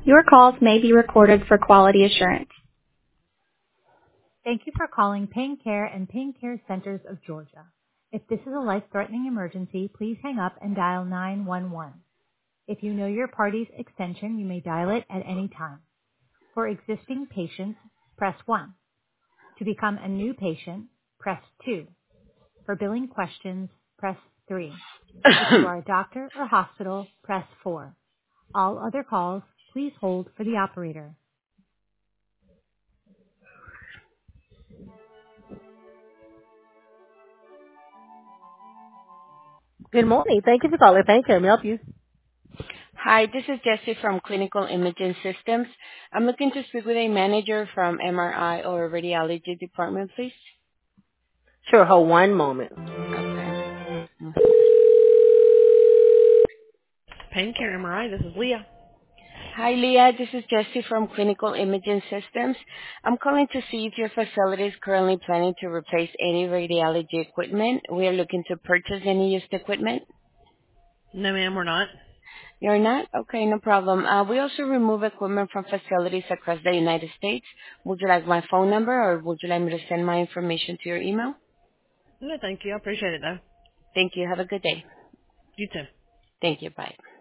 Your calls may be recorded for quality assurance. Thank you for calling Pain Care and Pain Care Centers of Georgia. If this is a life-threatening emergency, please hang up and dial 911. If you know your party's extension, you may dial it at any time. For existing patients, press 1. To become a new patient, press 2. For billing questions, press 3. If you are a doctor or hospital, press 4. All other calls, please hold for the operator. Good morning. Thank you for calling. Thank you. Let me help you. Hi, this is Jessie from Clinical Imaging Systems. I'm looking to speak with a manager from MRI or radiology department, please. Sure, hold one moment. Okay. Mm. Pain Care MRI, this is Leah. Hi, Leah. This is Jessie from Clinical Imaging Systems. I'm calling to see if your facility is currently planning to replace any radiology equipment. We are looking to purchase any used equipment. No, ma'am, we're not. You're not? Okay, no problem. We also remove equipment from facilities across the United States. Would you like my phone number or would you like me to send my information to your email? No, thank you. I appreciate it, though. Thank you. Have a good day. You too. Thank you. Bye.